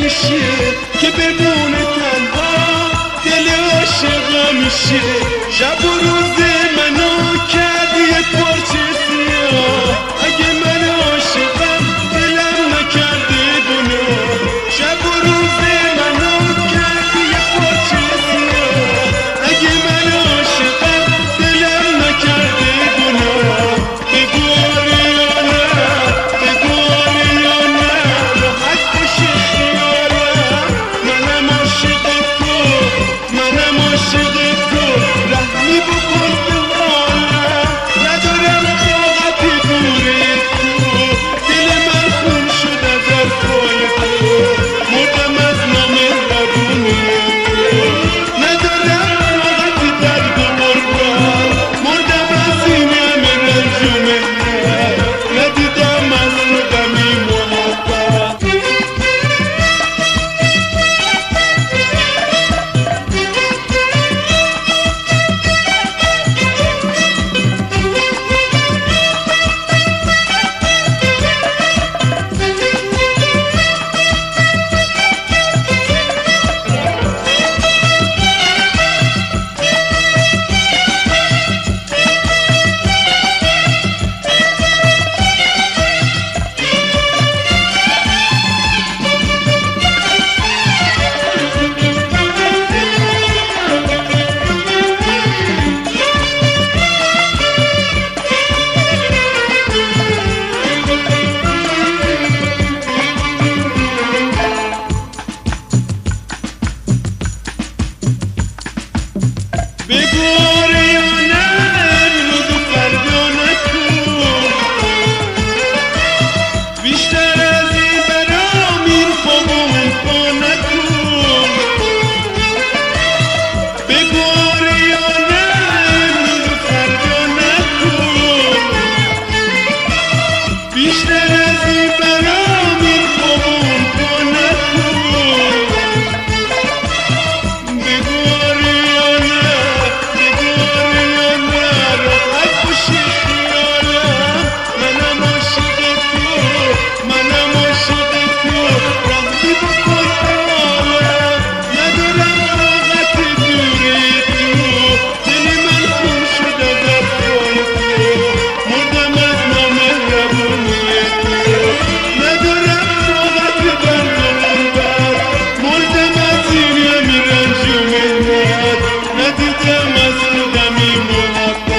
نمیشه که بمونه تنها، دل عاشق میشه. شب و روز منو کردی یه پارچه سیاه، اگه من عاشقم دلم نکرده گناه. شب و روز منو کردی یه پارچه سیاه، اگه من عاشقم دلم نکرده گناه. بگو آره یا نه، بگو آره یا نه، راحت باشه خیالم. منم عاشق تو، منم عاشق تو، رحمی بکن به حالم. ندارم طاقت دور تو، دل من خون شد از حرفای تو، مردم از نامهربونی تو. ندارم طاقت درد و غربت، مردم از این همه رنج و محنت، ندیدم از خودمی محبت. بگو آره یا نه، امروز و فردا نکن، بیشتر از این برام این پا و اون پا نکن. بگو آره یا نه، امروز و فردا نکن، بیشتر از این برام این پا و اون پا نکن. بگو آره یا نه، راحت باشه خیالم. منم عاشق تو، منم عاشق تو، رحمی بکن به حالم. ندارم طاقت دور تو، دل من خون شد از حرفای تو، مردم از نامهربونی تو. ندارم طاقت درد و غربت، مردم از این همه رنج و محنت، ندیدم از خودمی محبت.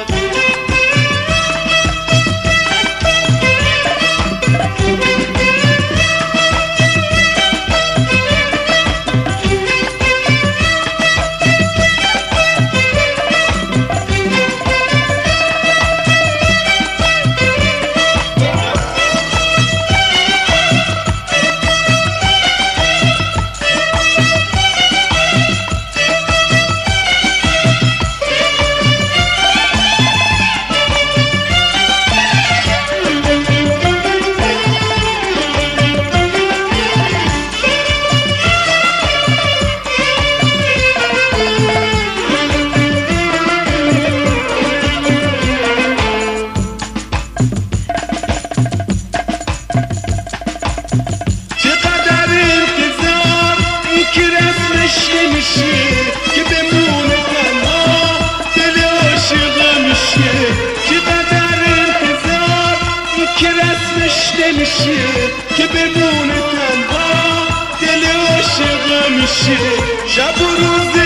نمیشه که بمونه تنها، دل عاشق میشه. چقدر انتظار این که رسمش نمیشه که بمونه تنها، دل عاشق میشه. شب و روز